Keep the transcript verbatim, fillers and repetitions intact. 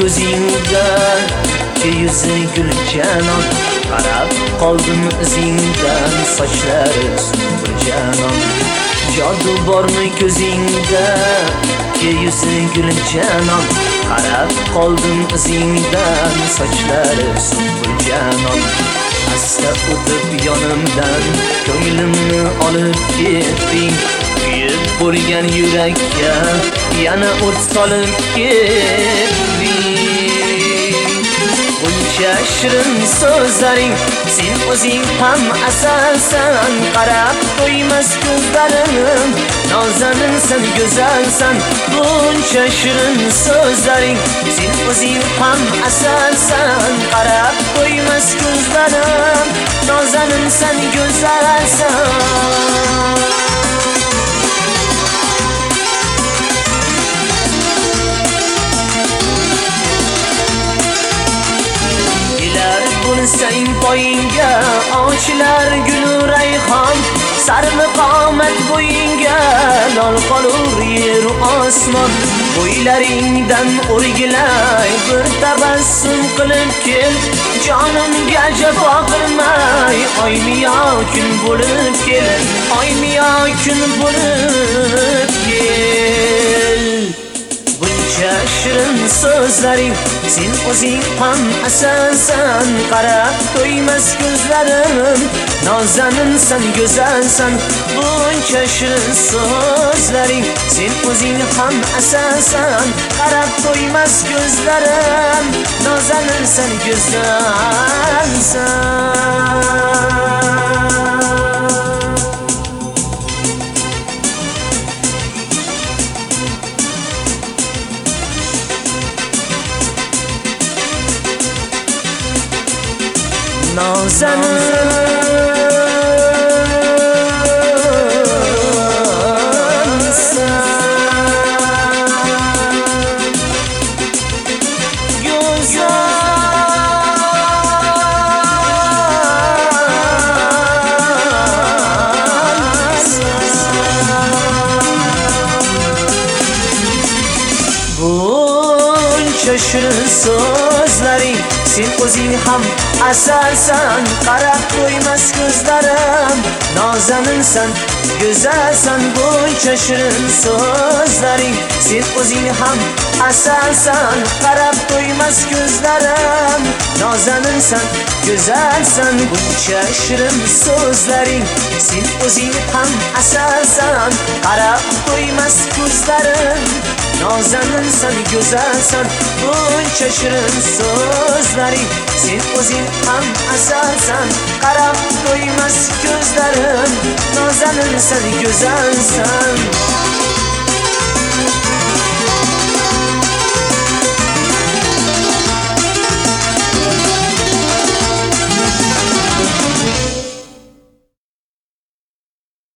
ko'zingda ki yuzi gul janon, qarab qoldim izingdan sochlari bir janon. Jodu bormi ko'zingda ki yuzi gul janon, qarab qoldim izingdan sochlari bir janon. Asta o'tib yonimdan ko'nglimni olib ketding, kuyib bo'lgan yurakka yana o't solib ketding. Buncha shirin so'zlaring, sen o'zing ham asalsan, qarab to'ymas ko'zlarim, nozaninsan, go'zalsan. Buncha shirin so'zlaring, sen o'zing ham asalsan, qarab to'ymas ko'zlarim, nozaninsan, go'zalsan. Bo'lsang poyingga ochlar gul rayhon, sarmi qomat bo'yingga lol qolur yer osmon. Bo'ylaringdan o'rgilay bir tabassum qilib kel, jonimga jafo qilmay, oymi yo kun bo'lib kel, oymi yo kun bo'lib kel. Buncha shirin so'zlaring, sen o'zing ham asalsan, qarab to'ymas ko'zlarim, nozaninsan, go'zalsan. Buncha shirin so'zlaring, sen o'zing ham asalsan, qarab to'ymas ko'zlarim, nozaninsan, go'zalsan. Nozanin buncha shirin so'zlaring, sen o'zing ham asalsan, qarab to'ymas ko'zlarim, nozaninsan, go'zalsan. Buncha shirin so'zlaring, sen o'zing ham asalsan, qarab to'ymas ko'zlarim, nozaninsan, go'zalsan. Buncha shirin so'zlaring, sen o'zing ham asalsan, qarab to'ymas ko'zlarim, nozaninsan, go'zalsan. Buncha shirin so'zlaring, sen o'zing ham asalsan, qarab to'ymas ko'zlarim, nozaninsan, go'zalsan.